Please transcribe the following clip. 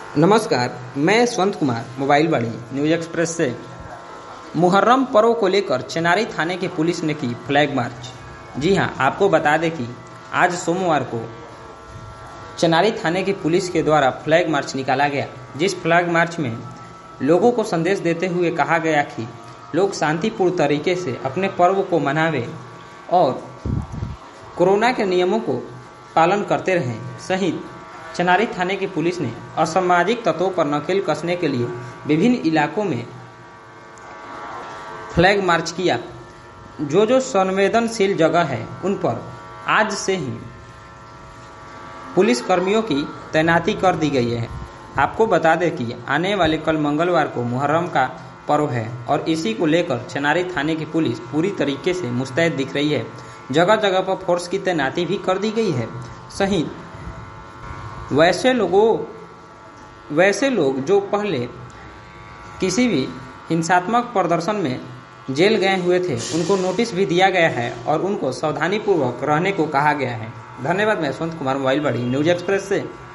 नमस्कार, मैं यशवंत कुमार मोबाइल बाड़ी न्यूज एक्सप्रेस से। मुहर्रम पर्व को लेकर चेनारी थाने की पुलिस ने की फ्लैग मार्च। जी हां, आपको बता दें कि आज सोमवार को चेनारी थाने की पुलिस के द्वारा फ्लैग मार्च निकाला गया, जिस फ्लैग मार्च में लोगों को संदेश देते हुए कहा गया कि लोग शांतिपूर्ण तरीके से अपने पर्व को मनावें और कोरोना के नियमों को पालन करते रहें। सहित चेनारी थाने की पुलिस ने असामाजिक तत्वों पर नकेल कसने के लिए विभिन्न इलाकों में फ्लैग मार्च किया। जो संवेदनशील जगह है उन पर आज से ही पुलिस कर्मियों की तैनाती कर दी गई है। आपको बता दें कि आने वाले कल मंगलवार को मुहर्रम का पर्व है और इसी को लेकर चेनारी थाने की पुलिस पूरी तरीके से मुस्तैद दिख रही है। जगह जगह पर फोर्स की तैनाती भी कर दी गई है। सहित वैसे लोग जो पहले किसी भी हिंसात्मक प्रदर्शन में जेल गए हुए थे, उनको नोटिस भी दिया गया है और उनको सावधानीपूर्वक रहने को कहा गया है। धन्यवाद। मैं यशवंत कुमार मोबाइल बाड़ी न्यूज एक्सप्रेस से।